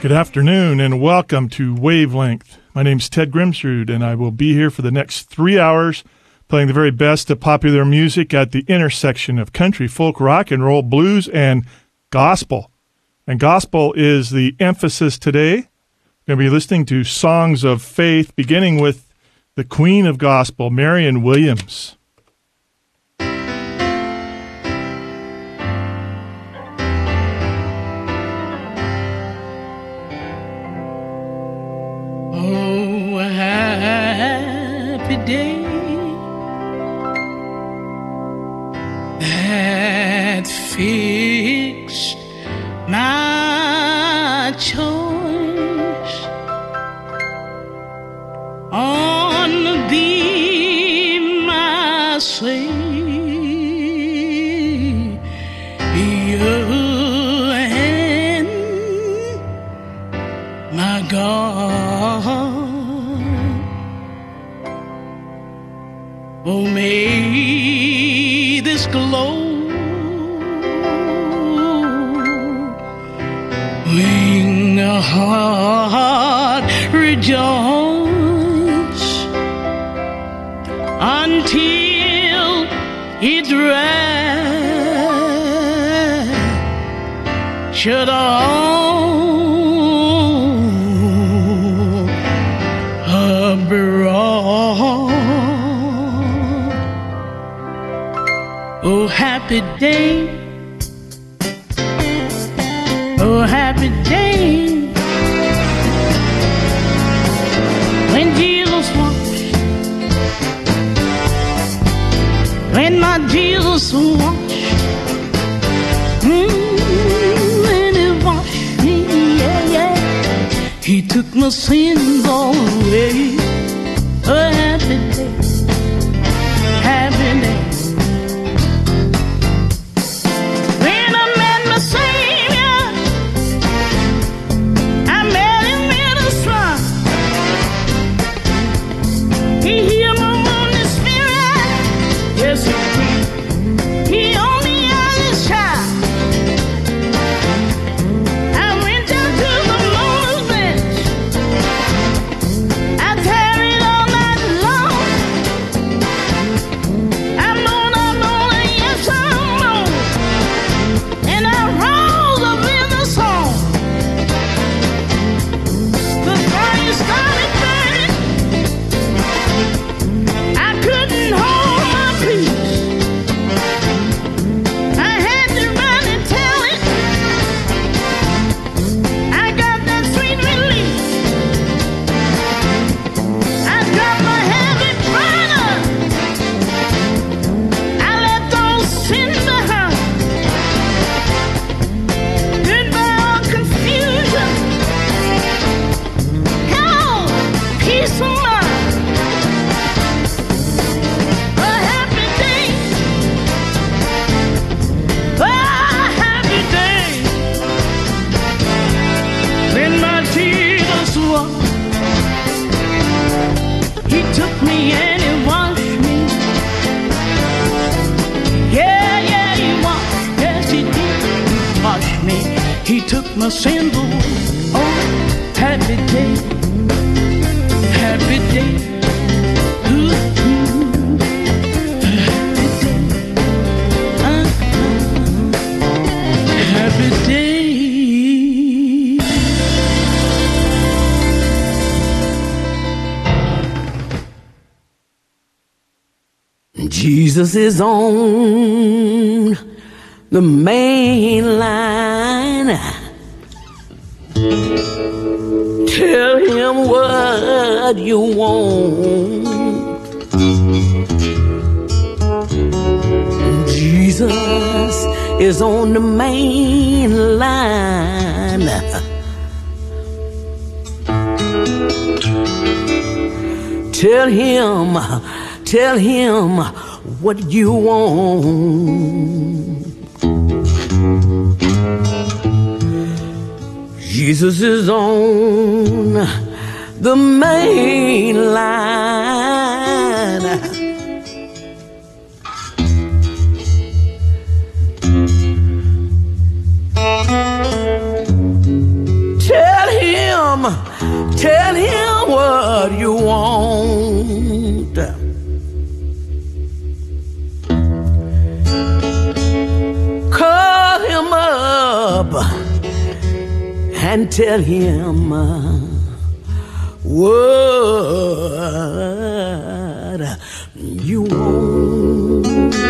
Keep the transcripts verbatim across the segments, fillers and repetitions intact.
Good afternoon and welcome to Wavelength. My name's Ted Grimsrud, and I will be here for the next three hours playing the very best of popular music at the intersection of country, folk, rock and roll, blues, and gospel. And gospel is the emphasis today. We're going to be listening to songs of faith, beginning with the Queen of Gospel, Marianne Williams. Oh, happy day that fixed my choice on thee, my Savior and my God. Oh, may this glowing heart rejoice until its raptured all abroad. Oh, happy day, oh, happy day, when Jesus washed, when my Jesus washed, mm, when he washed me, yeah, yeah, he took my sins all away. Oh, happy day, happy day. He took my sins away. Oh, happy day, happy day, ooh, ooh, happy day, uh, uh, happy day. Jesus is on the main line. Tell him what you want. Jesus is on the main line. Tell him, tell him what you want. Jesus is on the main line. Tell him and tell him uh, what you want.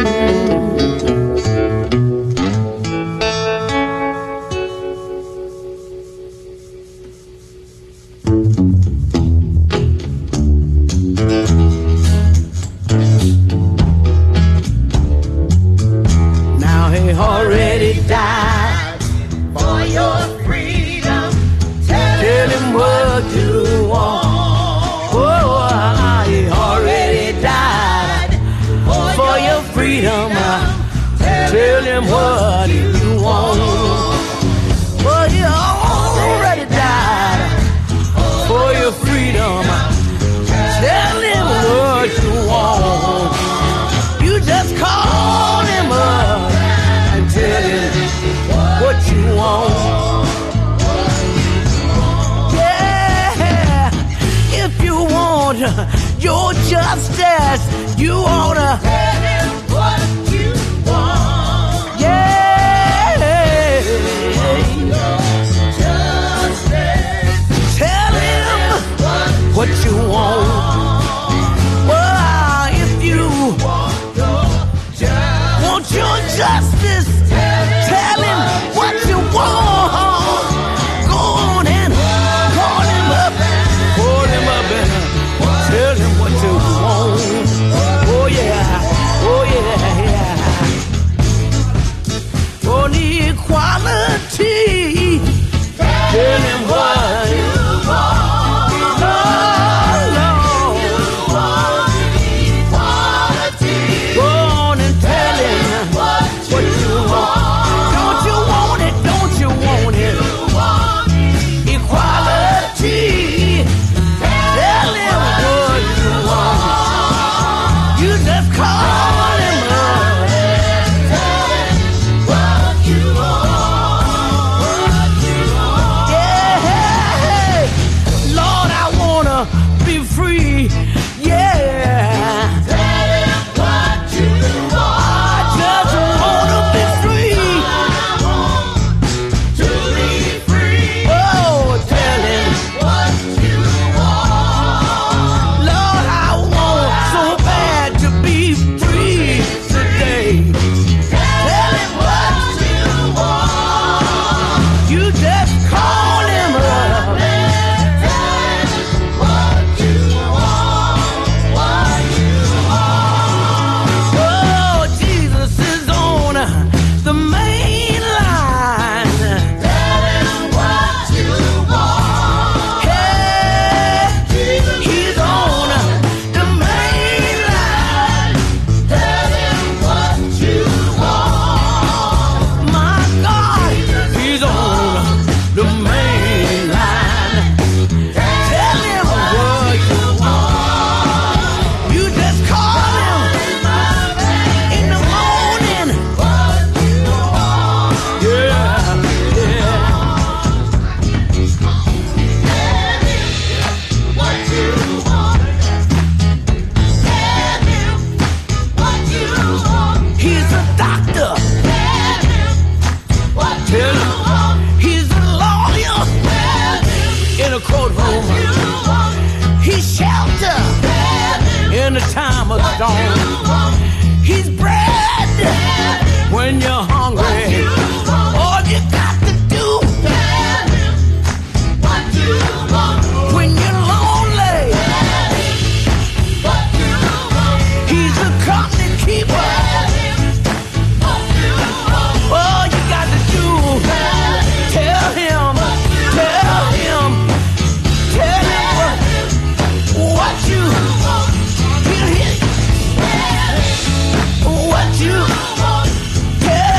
Now he already died For your freedom, tell him what you want. Oh, he already died for your freedom. Tell him what you want. Oh, he already died for your freedom. Tell him what you want. You just call him up and tell him what you want. If you want your justice, you oughta tell him what you want. yeah. Justice, Tell him what you want. Well, if you want your justice, tell him what you want. Go on and call him up, call him up and tell him what you want. Oh yeah, oh yeah, yeah. For the equality, tell him what you want. Go on and tell him what you want. Don't you want it? Don't you want it? Equality. Tell him what you want. You just call him up. Yeah. Lord, I wanna be free. Yeah. I just wanna be free. Oh, tell him. Lord, I want so bad to be free today. Tell him what you want. You just call him up. Oh, Jesus is on the main line. Hey, he's on the main line. My God, he's on the main line. Tell him what you want. You just call him in the morning. Yeah, yeah. He's a doctor. Tell him. He's a lawyer in a courtroom. He's shelter in the time of storm. He's bread when you're hungry. All you got to do when you're lonely. He's a company keeper. All you got to do, tell him, tell him, tell him what, what you, he'll hear you. What you, tell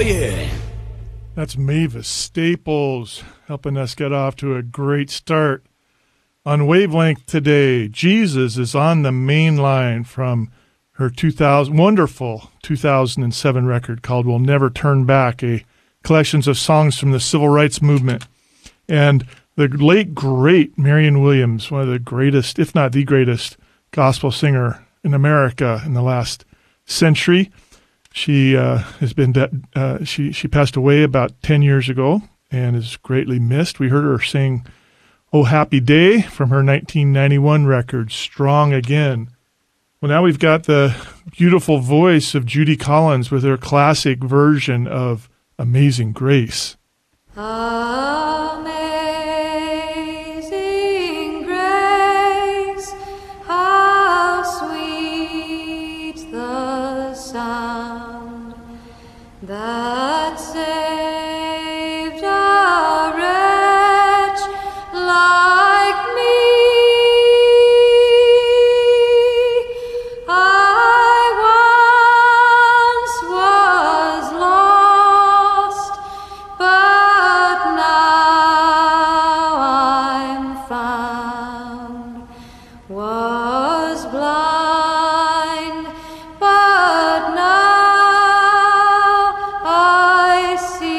yeah. That's Mavis Staples helping us get off to a great start. On Wavelength today, Jesus is on the Main Line from her two thousand wonderful two thousand seven record called We'll Never Turn Back, a collections of songs from the civil rights movement. And the late, great Marion Williams, one of the greatest, if not the greatest, gospel singer in America in the last century. She uh, has been de- uh, she she passed away about ten years ago and is greatly missed. We heard her sing "Oh Happy Day" from her nineteen ninety-one record, Strong Again. Well, now we've got the beautiful voice of Judy Collins with her classic version of Amazing Grace. Amazing grace, how sweet the sound that saved a wretch like me. I once was lost, but now I'm found. Was blind, but now I see.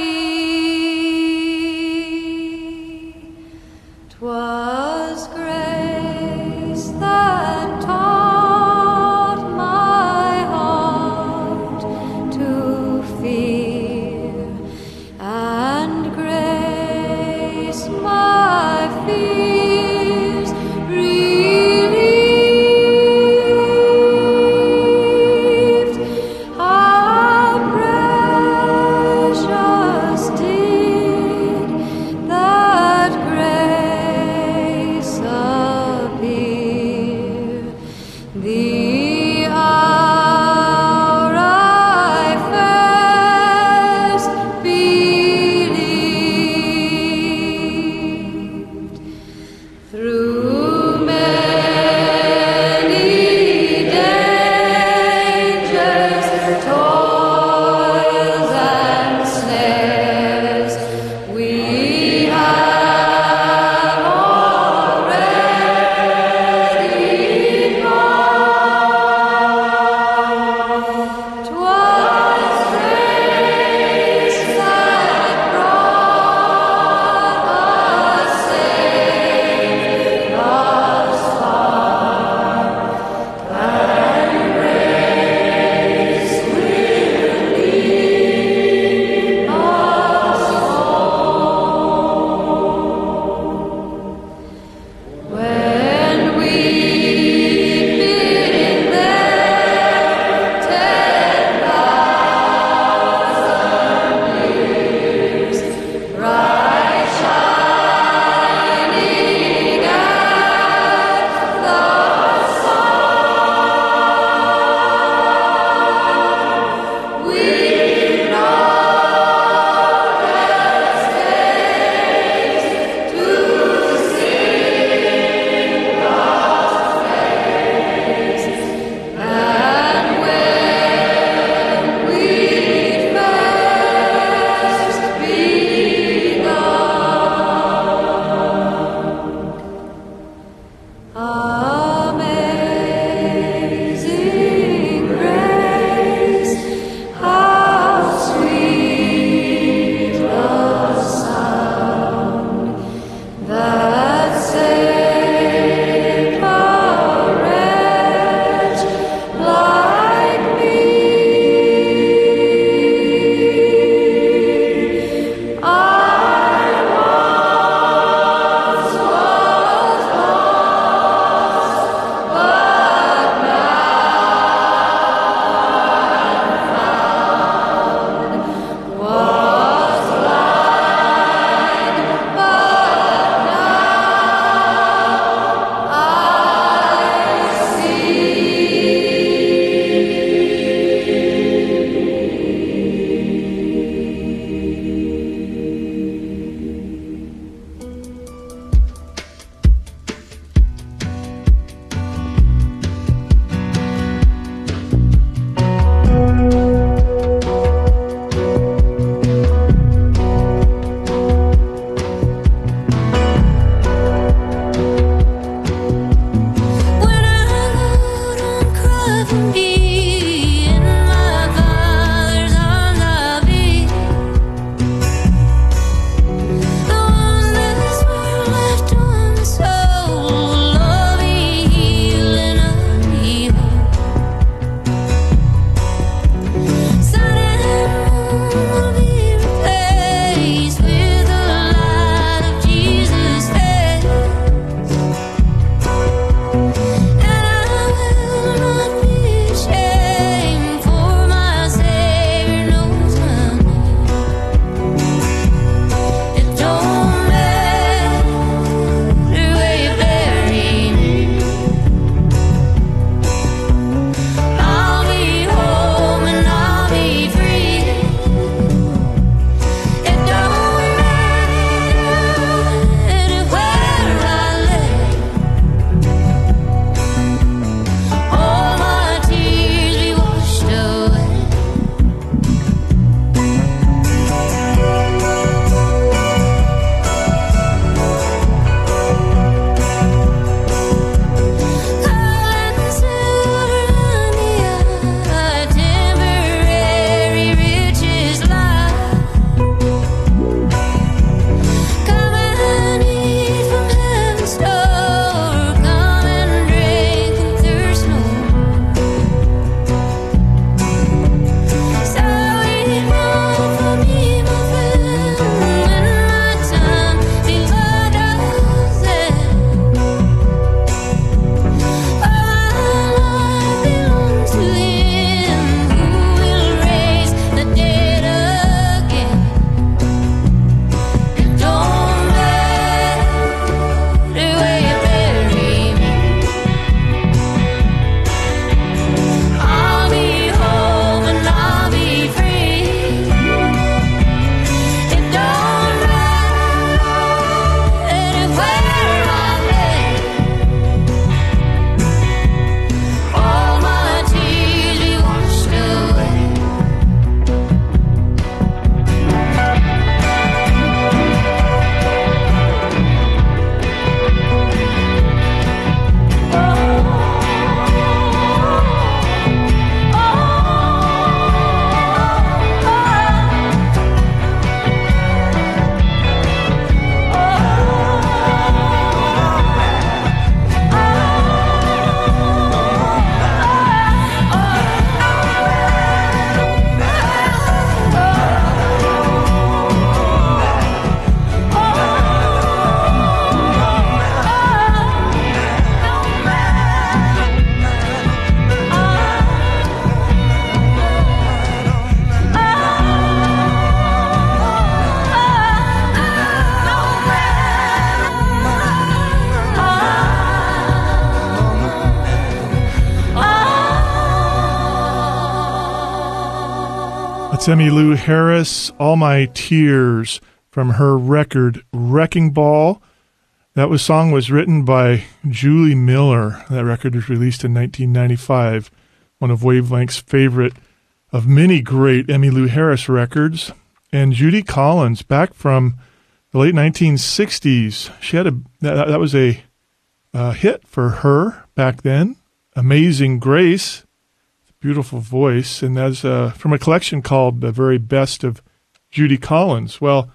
That's Emmylou Harris, All My Tears, from her record Wrecking Ball. That was song was written by Julie Miller. That record was released in nineteen ninety-five, one of Wavelength's favorite of many great Emmylou Harris records. And Judy Collins, back from the late nineteen sixties. She had a that, that was a uh, hit for her back then. Amazing Grace, beautiful voice, and that's uh, from a collection called The Very Best of Judy Collins. Well,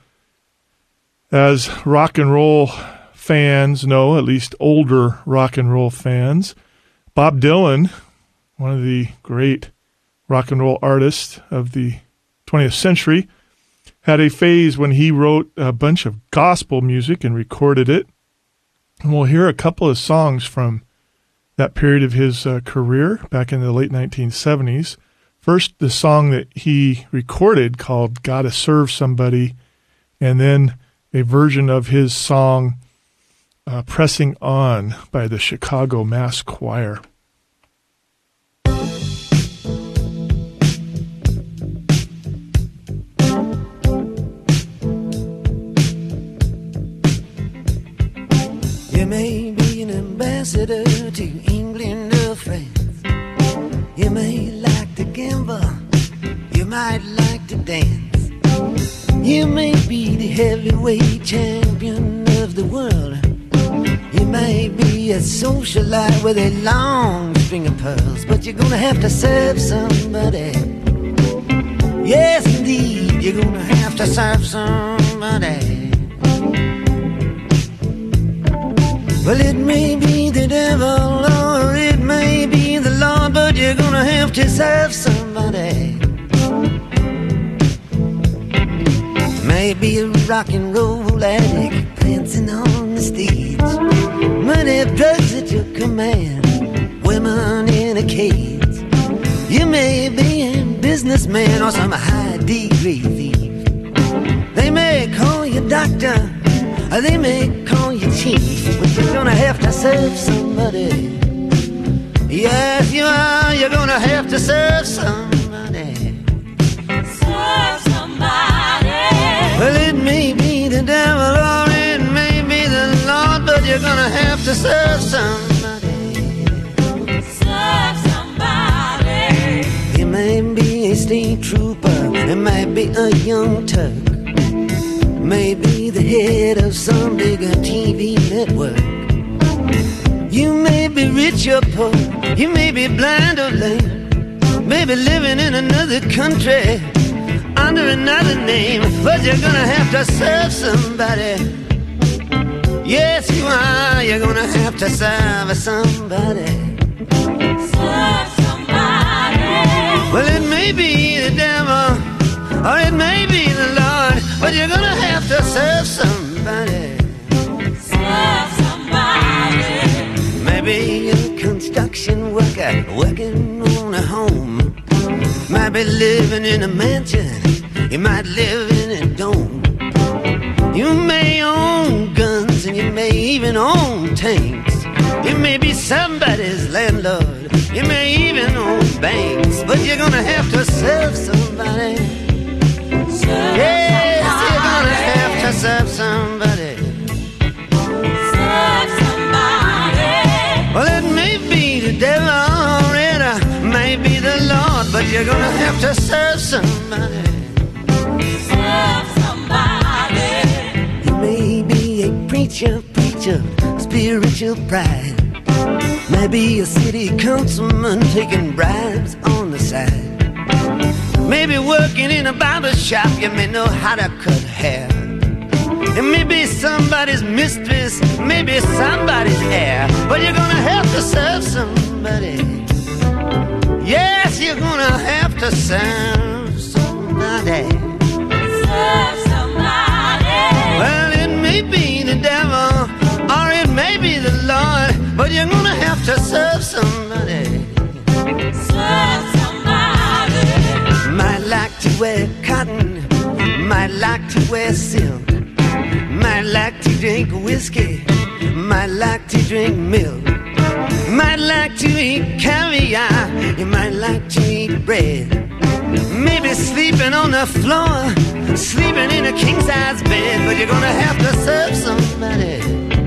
as rock and roll fans know, at least older rock and roll fans, Bob Dylan, one of the great rock and roll artists of the twentieth century, had a phase when he wrote a bunch of gospel music and recorded it. And we'll hear a couple of songs from that period of his uh, career back in the late nineteen seventies. First, the song that he recorded called Gotta Serve Somebody, and then a version of his song uh, Pressing On by the Chicago Mass Choir. You may be an ambassador to England or France. You may like to gamble. You might like to dance. You may be the heavyweight champion of the world. You may be a socialite with a long string of pearls, but you're gonna have to serve somebody. Yes, indeed, you're gonna have to serve somebody. Well, it may be the devil or it may be the Lord, but you're gonna have to serve somebody. Maybe a rock and roll addict prancing on the stage. Money, drugs at your command, women in a cage. You may be a businessman or some high degree thief. They may call you doctor, or they may call you chief, but you're gonna have to serve somebody. Yes, you are, you're gonna have to serve somebody. Serve somebody. Well, it may be the devil or it may be the Lord, but you're gonna have to serve somebody. Serve somebody. You may be a state trooper, it might be a young Turk, maybe the head of some bigger T V network. You may be rich or poor, you may be blind or lame, maybe living in another country under another name, but you're gonna have to serve somebody. Yes, you are, you're gonna have to serve somebody. Serve somebody. Well, it may be the devil or it may be the Lord, but you're gonna have to serve somebody. Serve somebody. Maybe a construction worker working on a home, might be living in a mansion, you might live in a dome. You may own guns and you may even own tanks. You may be somebody's landlord, you may even own banks, but you're gonna have to serve somebody. Serve Yes, somebody. you're gonna have to serve somebody. Serve somebody. Well, it may be the devil or it uh, may be the Lord, but you're gonna have to serve somebody. Serve somebody. You may be a preacher, preacher, spiritual pride. Maybe a city councilman taking bribes on the side. Maybe working in a barber shop, you may know how to cut hair. It may be somebody's mistress, maybe somebody's heir, but you're gonna have to serve somebody. Yes, you're gonna have to serve somebody. Serve somebody. Well, it may be the devil or it may be the Lord, but you're gonna have to serve somebody. Serve somebody. Might like to wear cotton, might like to wear silk, might like to drink whiskey, might like to drink milk, might like to eat caviar, you might like to eat bread. Maybe sleeping on the floor, sleeping in a king-size bed, but you're gonna have to serve somebody.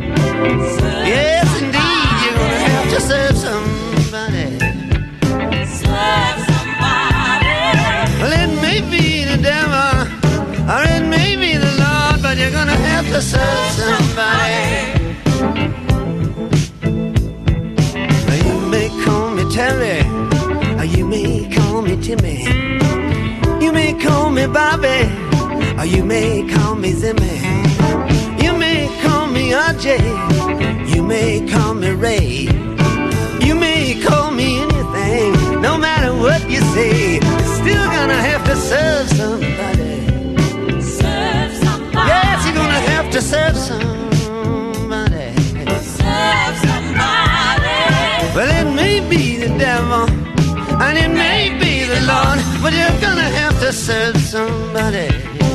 Yes, indeed, you're gonna have to serve somebody. Serve somebody. Well, it may be the devil or it may be the Lord, but you're gonna have to serve somebody. Now, you may call me Terry, or you may call me Timmy. You may call me Bobby, or you may call me Zimmy. You may call me R J, you may call me Ray. You may call me anything, no matter what you say, you're still gonna have to serve somebody. Serve somebody. Yes, you're gonna have to serve somebody. Serve somebody. Well, it may be the devil and it may be the Lord, but you're gonna have to serve somebody.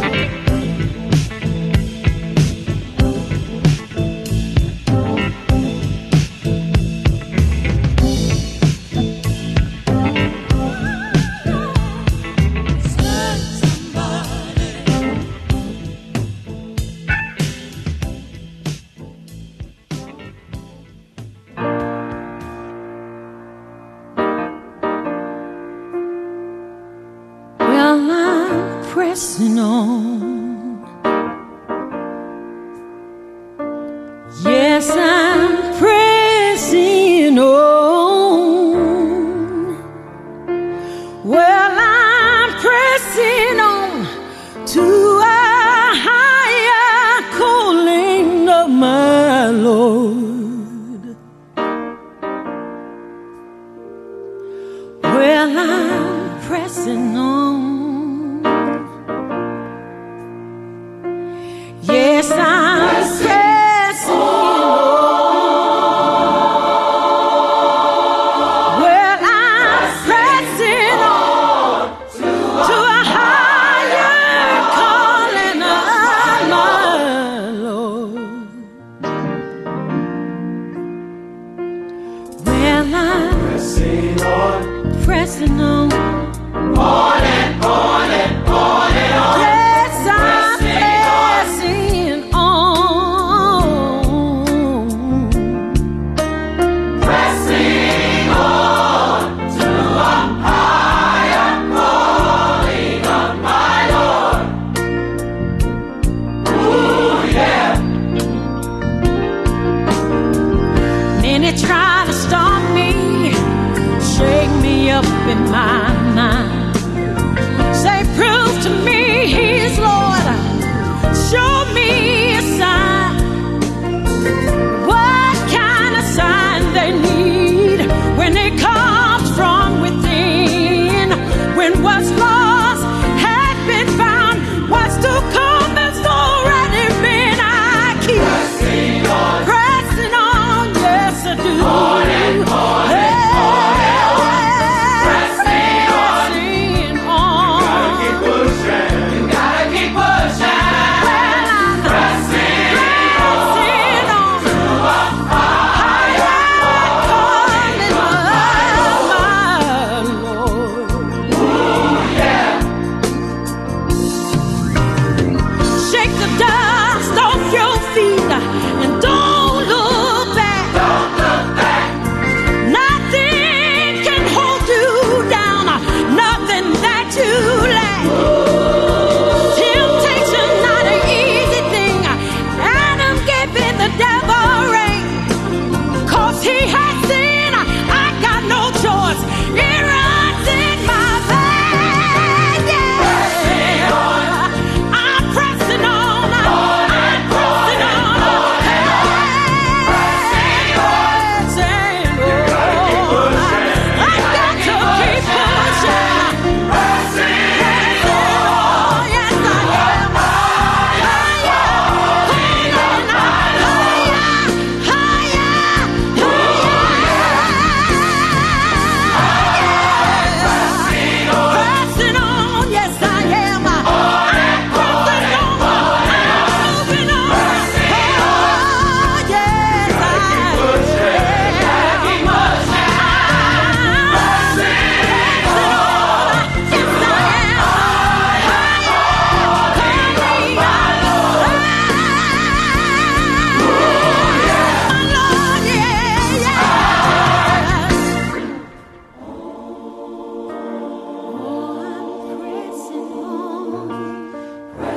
Well, I'm pressing on. Yes, I'm pressing on. Well, I'm pressing on to a higher calling of my Lord. Well, I'm pressing on.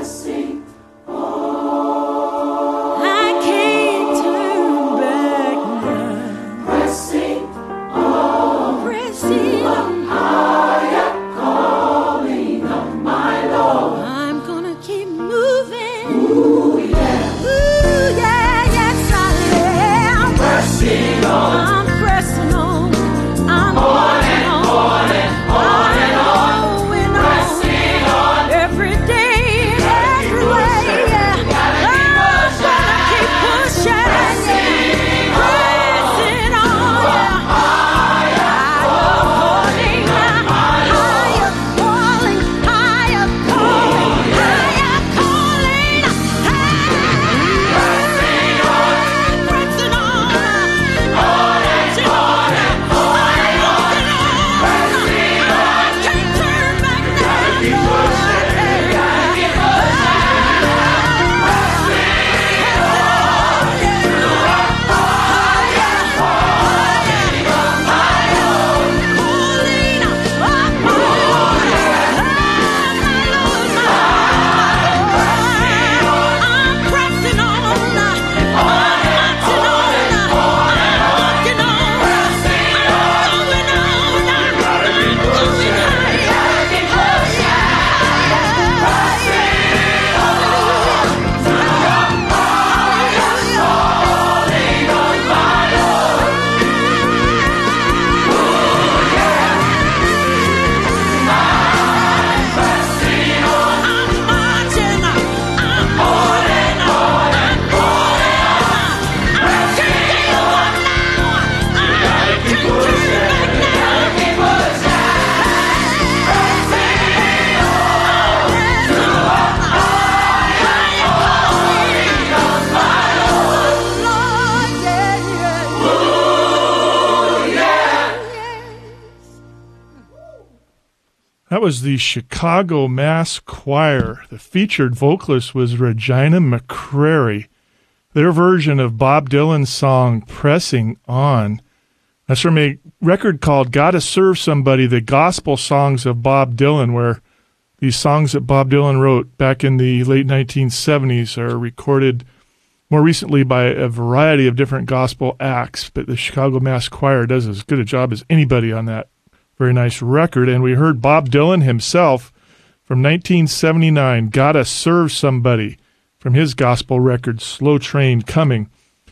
That was the Chicago Mass Choir. The featured vocalist was Regina McCrary. Their version of Bob Dylan's song, Pressing On. That's from a record called Gotta Serve Somebody, the gospel songs of Bob Dylan, where these songs that Bob Dylan wrote back in the late nineteen seventies are recorded more recently by a variety of different gospel acts. But the Chicago Mass Choir does as good a job as anybody on that very nice record. And we heard Bob Dylan himself from nineteen seventy-nine, Gotta Serve Somebody, from his gospel record, Slow Train Coming.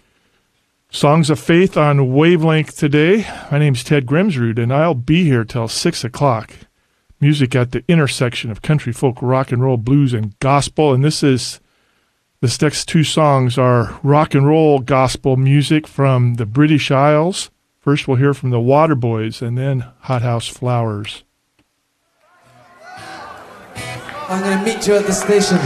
Songs of Faith on Wavelength today. My name's Ted Grimsrud, and I'll be here till six o'clock. Music at the intersection of country, folk, rock and roll, blues, and gospel. And this is, this next two songs are rock and roll gospel music from the British Isles. First we'll hear from the Waterboys, and then Hothouse Flowers. I'm going to meet you at the station.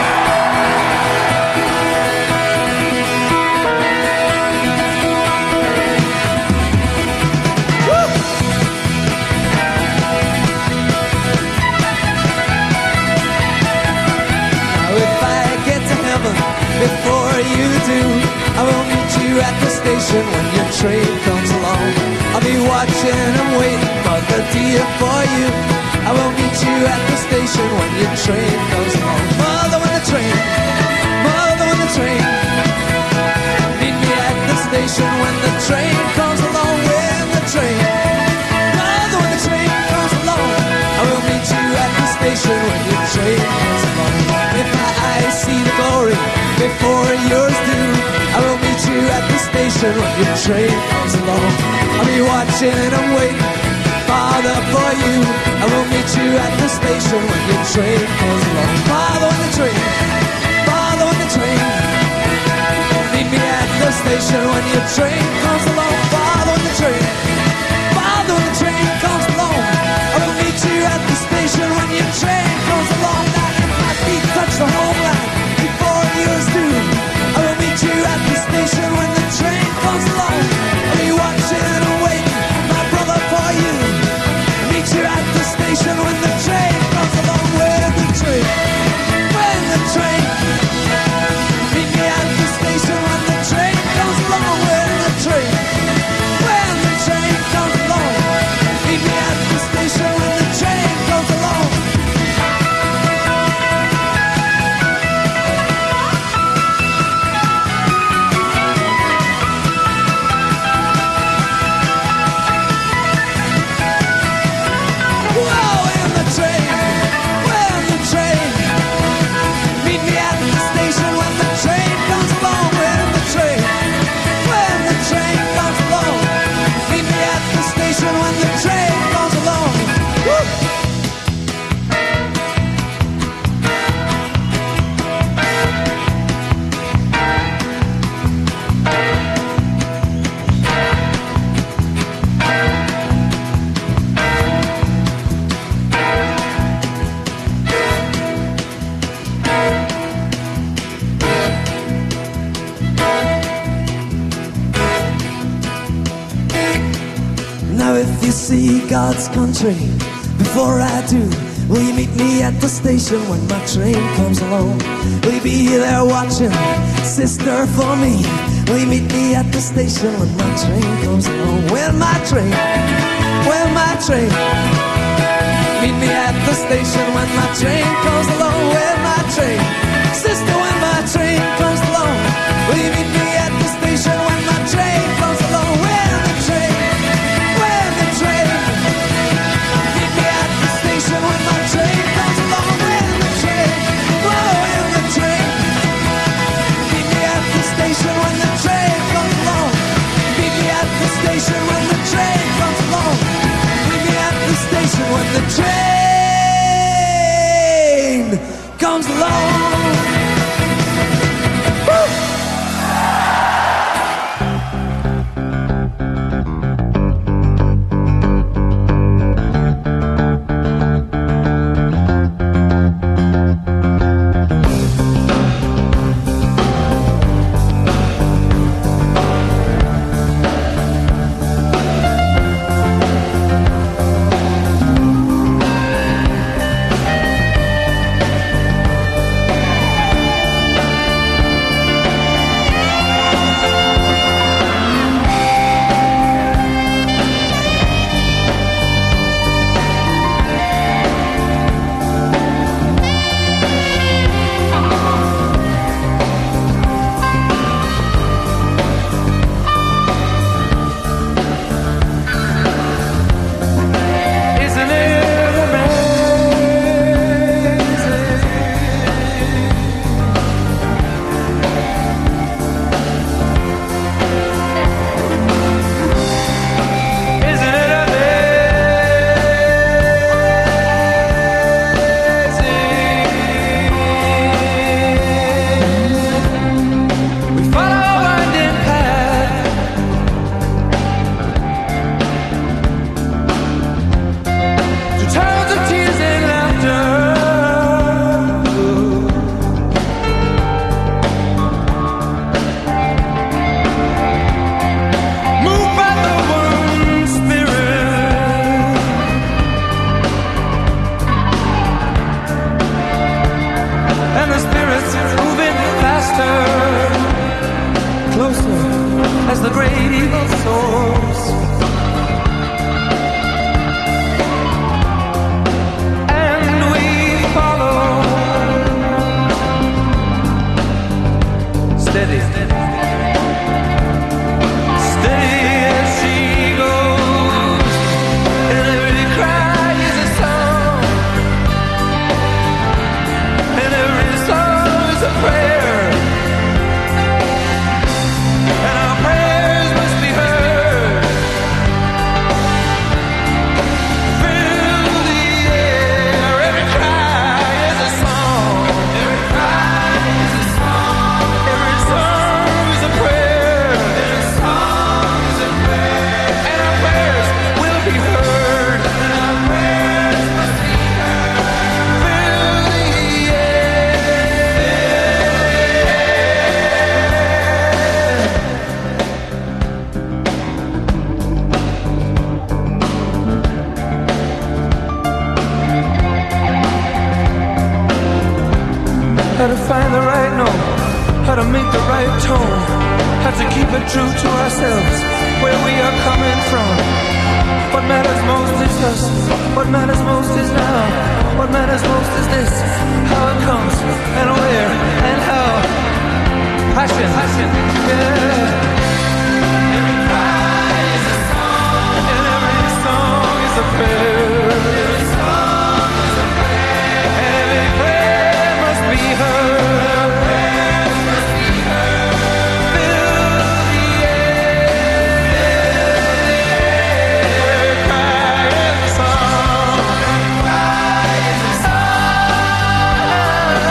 Before you do, I will meet you at the station when your train comes along. I'll be watching and waiting for the dear for you. I will meet you at the station when your train comes along. Mother, when the train, mother, when the train, meet me at the station when the train comes along. When the train, mother, when the train comes along, I will meet you at the station when your train comes along. If my eyes see the glory before yours do, I will meet you at the station when your train comes along. I'll be watching and waiting, Father, for you. I will meet you at the station when your train comes along. Father, on the train, Father, on the train, meet me at the station when your train comes along. Father, on the train, Father, when the train comes along, I will meet you at the station when your train comes along. Now if my feet touch the homeland before yours do, I will meet you at the station when the train comes along. I'll be watching and waiting, my brother, for you. I'll meet you at the station when the train comes along. When the train, when the train, meet me at the station when the train comes along. When the train, you see God's country? Before I do, will you meet me at the station when my train comes along? Will you be there watching, sister, for me? Will you meet me at the station when my train comes along? When my train, when my train, meet me at the station when my train comes along. When my train, sister, when my train comes along. Will you meet me at the station when my train comes along? When the train, when the train, meet me at the station when my train comes along. When the train, oh, when the train, meet me at the station when the train comes along. Meet me at the station when the train comes along. Meet me at the station when the train comes along. Woo! how to find the right note, how to make the right tone, how to keep it true to ourselves, where we are coming from. What matters most is us, what matters most is now, what matters most is this, how it comes, and where, and how. Passion, passion, yeah. Every cry is a song, and every song is a prayer. Every song is a prayer, and every prayer must be heard. Every prayer must be heard. Fill the air. Every cry is a song. Every cry is a song.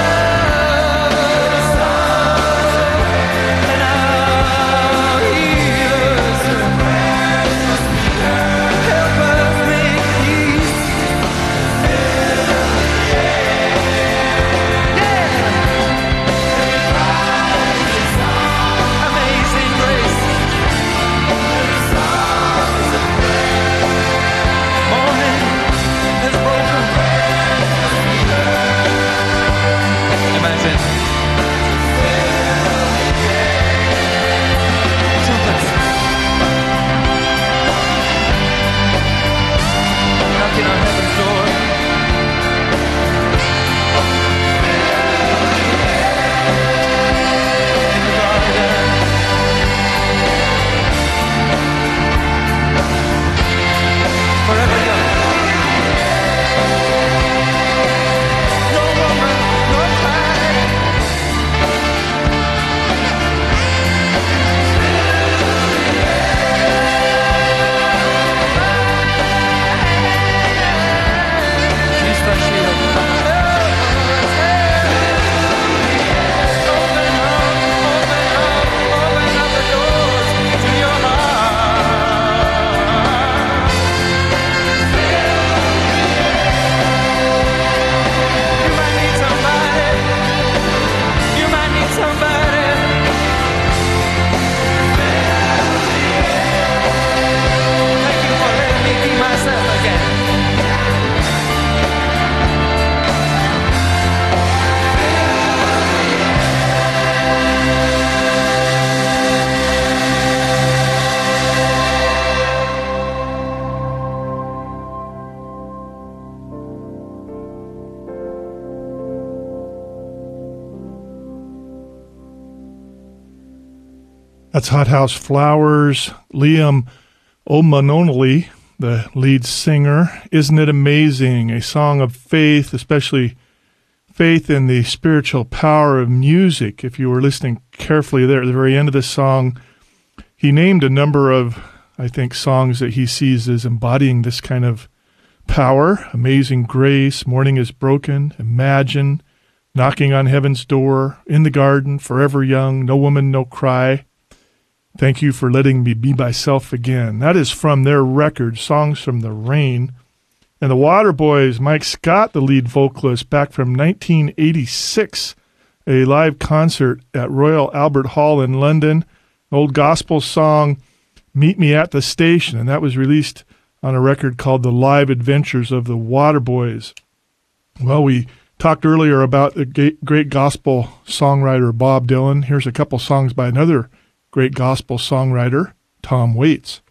That's Hothouse Flowers. Liam O'Manonely, the lead singer. Isn't it amazing? A song of faith, especially faith in the spiritual power of music. If you were listening carefully there at the very end of the song, he named a number of, I think, songs that he sees as embodying this kind of power. Amazing Grace, Morning is Broken, Imagine, Knocking on Heaven's Door, In the Garden, Forever Young, No Woman, No Cry. Thank You for Letting Me Be Myself Again. That is from their record, Songs from the Rain. And the Waterboys, Mike Scott, the lead vocalist, back from nineteen eighty-six, a live concert at Royal Albert Hall in London. Old gospel song, Meet Me at the Station, and that was released on a record called The Live Adventures of the Waterboys. Well, we talked earlier about the great gospel songwriter Bob Dylan. Here's a couple songs by another great gospel songwriter, Tom Waits.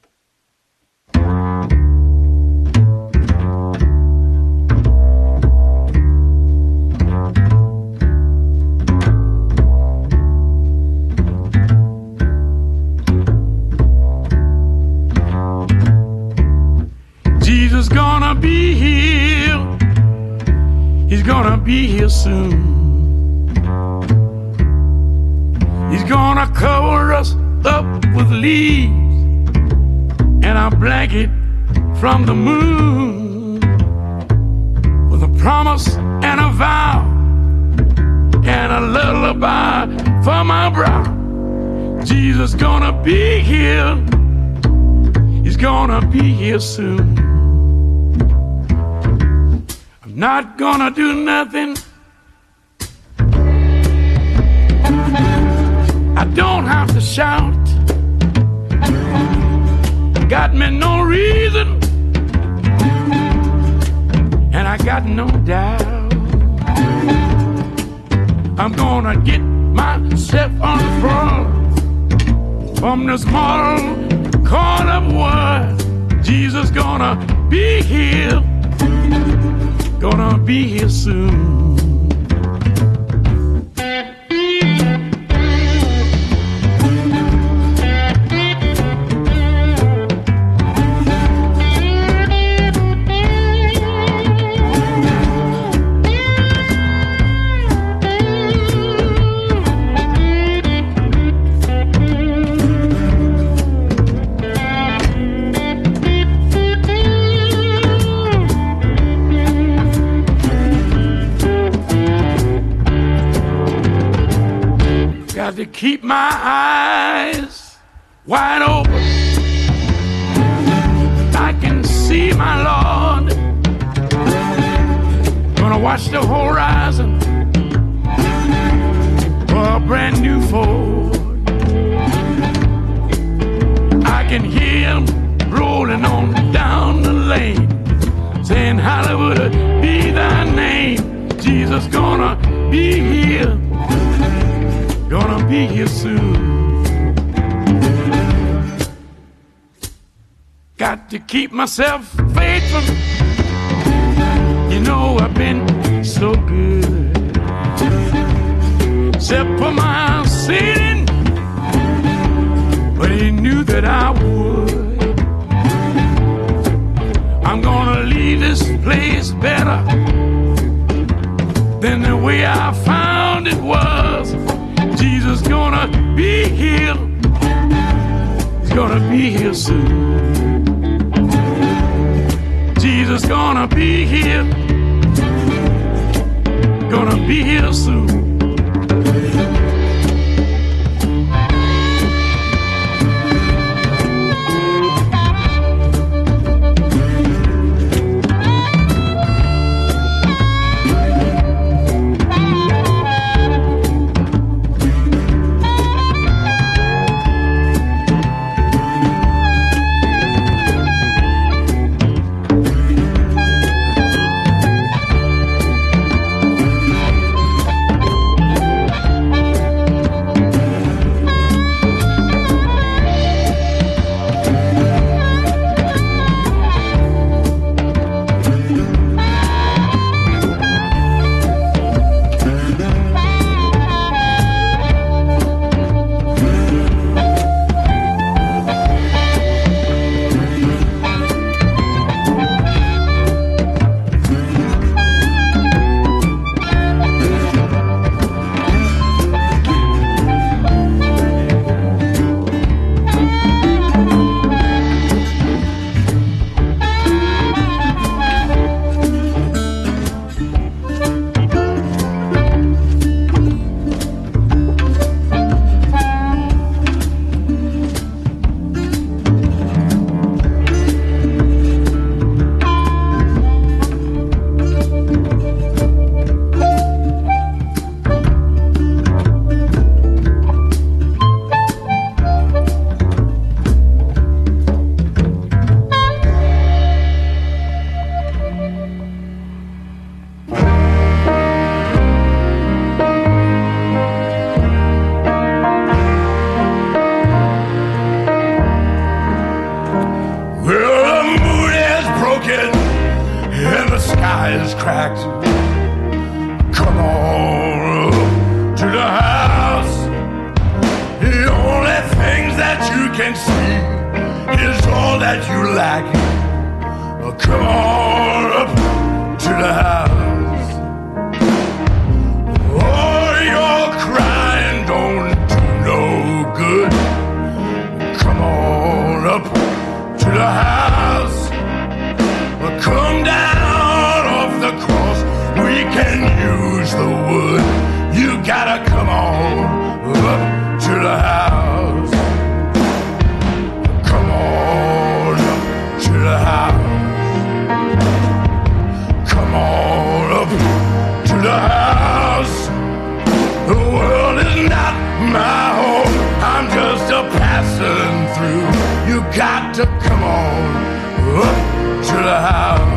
Jesus gonna be here. He's gonna be here soon. He's gonna cover us up with leaves and a blanket from the moon, with a promise and a vow and a lullaby for my brow. Jesus gonna be here. He's gonna be here soon. I'm not gonna do nothing. I don't have to shout. Got me no reason, and I got no doubt. I'm gonna get myself on the front from this mortal coil of wood. Jesus gonna be here, gonna be here soon. To keep my eyes wide open, I can see my Lord. Gonna watch the horizon for a brand new Ford. I can hear him rolling on down the lane, saying Hollywood be thy name. Jesus gonna be here, gonna be here soon. Got to keep myself faithful. You know I've been so good, except for my sin, but he knew that I would. I'm gonna leave this place better than the way I found it was. Jesus gonna be here. He's gonna be here soon. Jesus gonna be here. Gonna be here soon. tires cracked. Come on to the house. The only things that you can see is all that you lack. Come on up to the house. Oh, your crying don't do no good. Come on up to the house. Come down off the cross. We can use the wood. You gotta come on up to the house. Come on up to the house. Come on up to the house. The world is not my home. I'm just a passing through. You got to come on up to the house.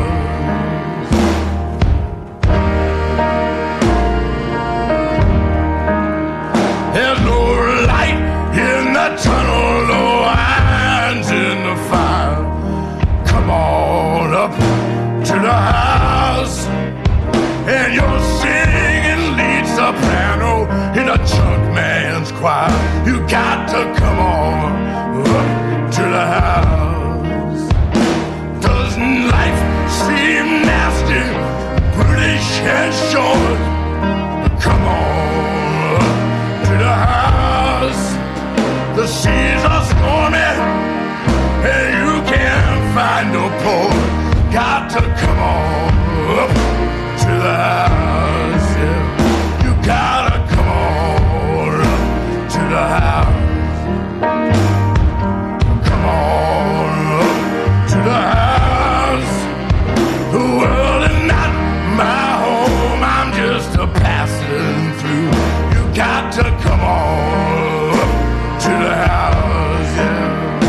There's no light in the tunnel, no irons in the fire. Come on up to the house. And you're singing lead soprano in a chunk man's choir. You got to come on up to the house. Doesn't life seem nasty, brutish and short? Come on up to the house. The seas are stormy and you can't find no port. Got to come on up to the house, yeah. You gotta come on up to the house. Come on up to the house. The world is not my home. I'm just a passing through. You got to come on up to the house, yeah.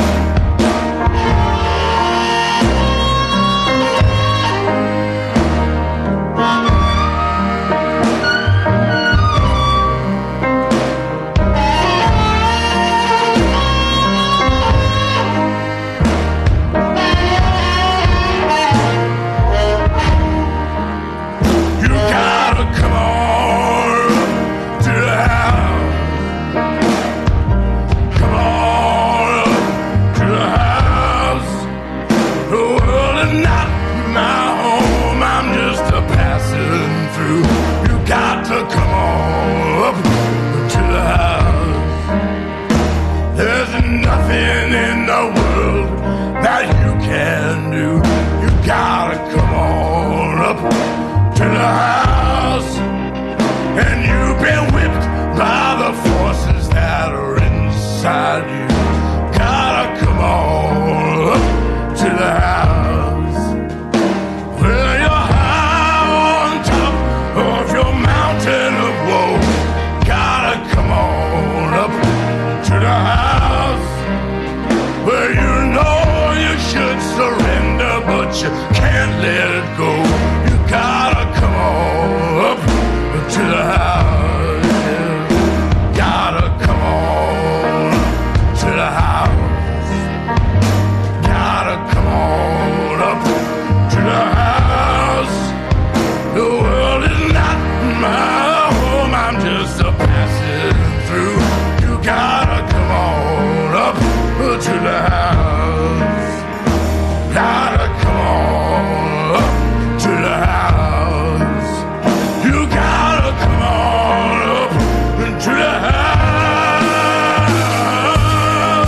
You can't let it go. You gotta come on up to the house, yeah. Gotta come on to the house. Gotta come on up to the house. The world is not my home. I'm just a passing through. You gotta come on up to the house. Gotta come on up to the house. You gotta come on up to the house.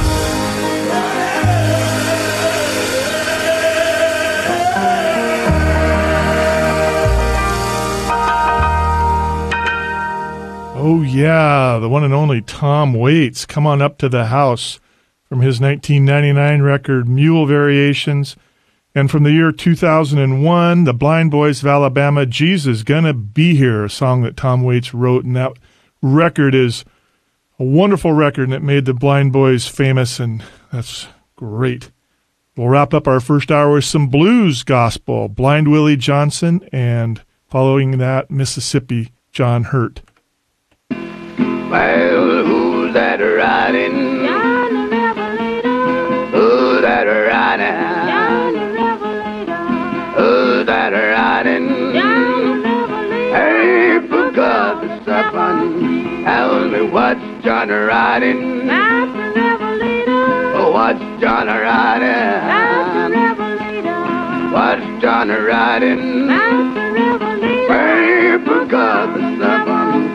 Oh yeah, the one and only Tom Waits. Come on up to the house. From his nineteen ninety-nine record, Mule Variations. And from the year two thousand one, the Blind Boys of Alabama, Jesus Gonna Be Here, a song that Tom Waits wrote. And that record is a wonderful record, and it made the Blind Boys famous, and that's great. We'll wrap up our first hour with some blues gospel, Blind Willie Johnson, and following that, Mississippi John Hurt. Well, who's that riding? Who's that riding? Who's that riding? seven. Tell me what's Johnny riding? That's the Revelator. Oh, what's Johnny riding? That's the Revelator. What's Johnny riding? That's the Revelator. Paper got the seven.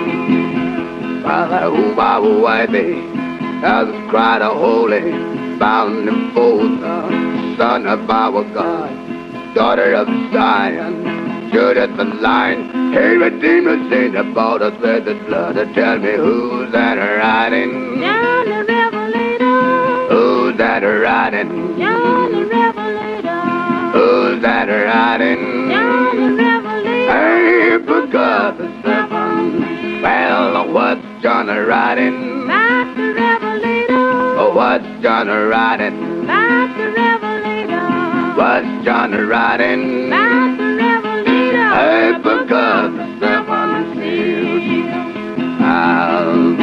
Father, who I will wipe as a cry to holy, bound and fold, the son of our God, daughter of Zion, Judith the Lion, hey, Redeemer, sing about us with the blood. Tell me who's that riding? John the Revelator. Who's that riding? John the Revelator. Who's that riding? John the Revelator. Hey, forgot the seven. Well, what's John riding? That's the Revelator. Oh, what's John riding? That's the Revelator. What's John riding? That's the Revelator. Hey, forgot the seven seals. I'll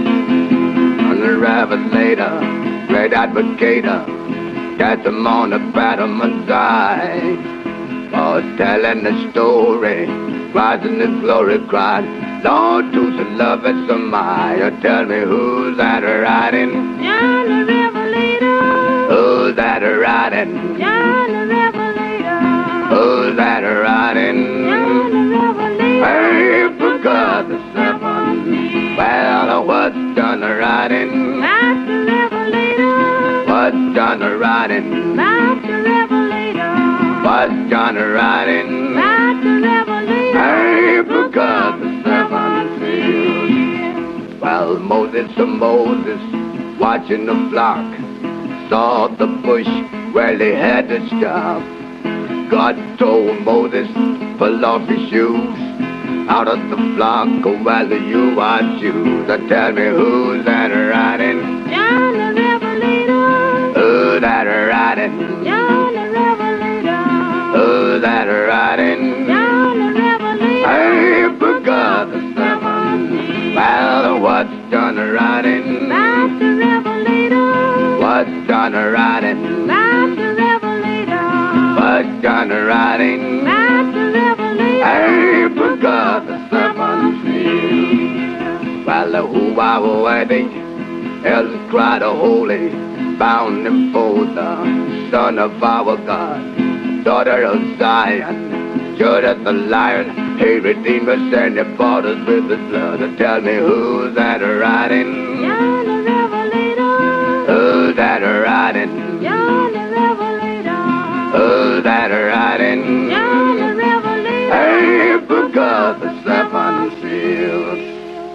the Revelator, great advocator, got them on the battlement's eye. Oh, telling the story, rising the glory cried, Lord, to the love and some eye. Tell me who's that riding? John the Revelator. Who's that riding? John the Revelator. Who's that riding? John the Revelator. Hey, forgot the seven. Well, what's John riding? That's the Revelator. What's John riding? That's the Revelator. What's John riding? That's the Revelator. Hey, forgot the seven seals. Well, Moses, oh Moses, watching the flock, saw the bush where they had to stop. God told Moses, pull off his shoes, out of the flock, oh, well, you are Jews. Tell me who's that riding? John the Revelator. Who's that riding? John the Revelator. Who's that riding? John the Revelator. I forgot the seven. Well, what's John riding? That's the Revelator. What's John riding? That's the Revelator. What's John riding? That's the Revelator. I forgot the seven seals. Well, who I was waiting, elders cried a holy, bound and fold, the son of our God, daughter of Zion, Judith the Lion, he redeemed us and he bought us with his blood. Tell me who's that riding? John the Revelator. Who's that riding? John the Revelator. Who's that riding? John the Revelator. I forgot the seven seals.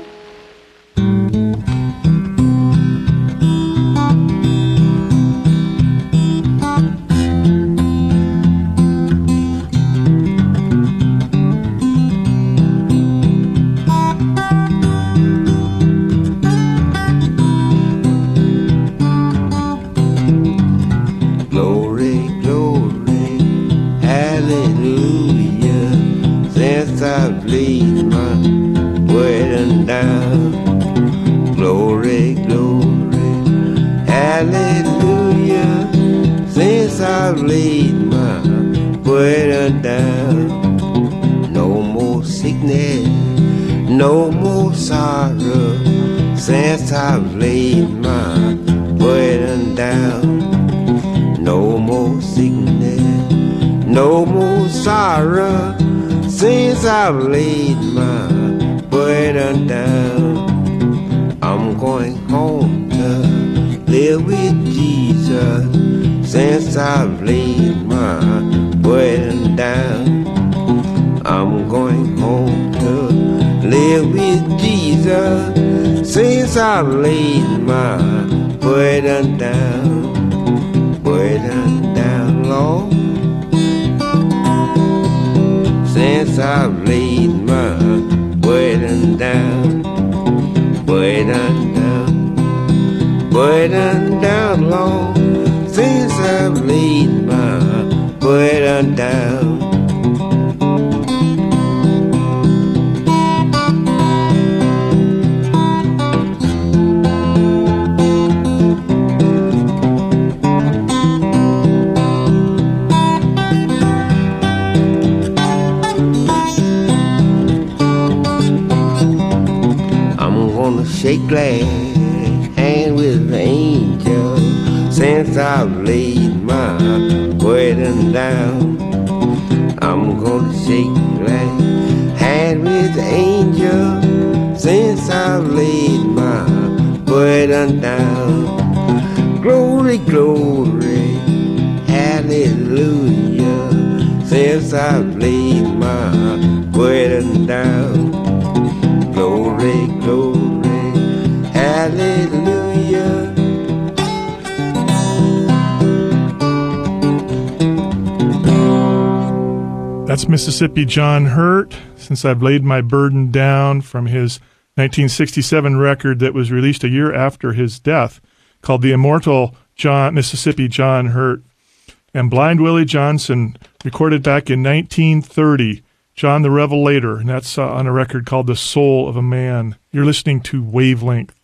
I've laid my burden down. No more sickness, no more sorrow, since I've laid my burden down. No more sickness, no more sorrow, since I've laid my burden down. I'm going home to live with Jesus, since I've laid my burden down. I'm going home to live with Jesus, since I've laid my burden down. Burden down, Lord, since I've laid my burden down. Burden down, burden down, Lord, since I've laid my burden down. gonna shake glass hand with the angel since I've laid my burden down. I'm gonna shake glass hand with the angel since I've laid my burden down. Glory, glory, hallelujah, since I've laid my burden down. Glory, glory, hallelujah. That's Mississippi John Hurt, Since I've Laid My Burden Down, from his nineteen sixty-seven record that was released a year after his death, called The Immortal John Mississippi John Hurt. And Blind Willie Johnson recorded back in nineteen thirty, John the Revelator, and that's uh, on a record called The Soul of a Man. You're listening to Wavelength.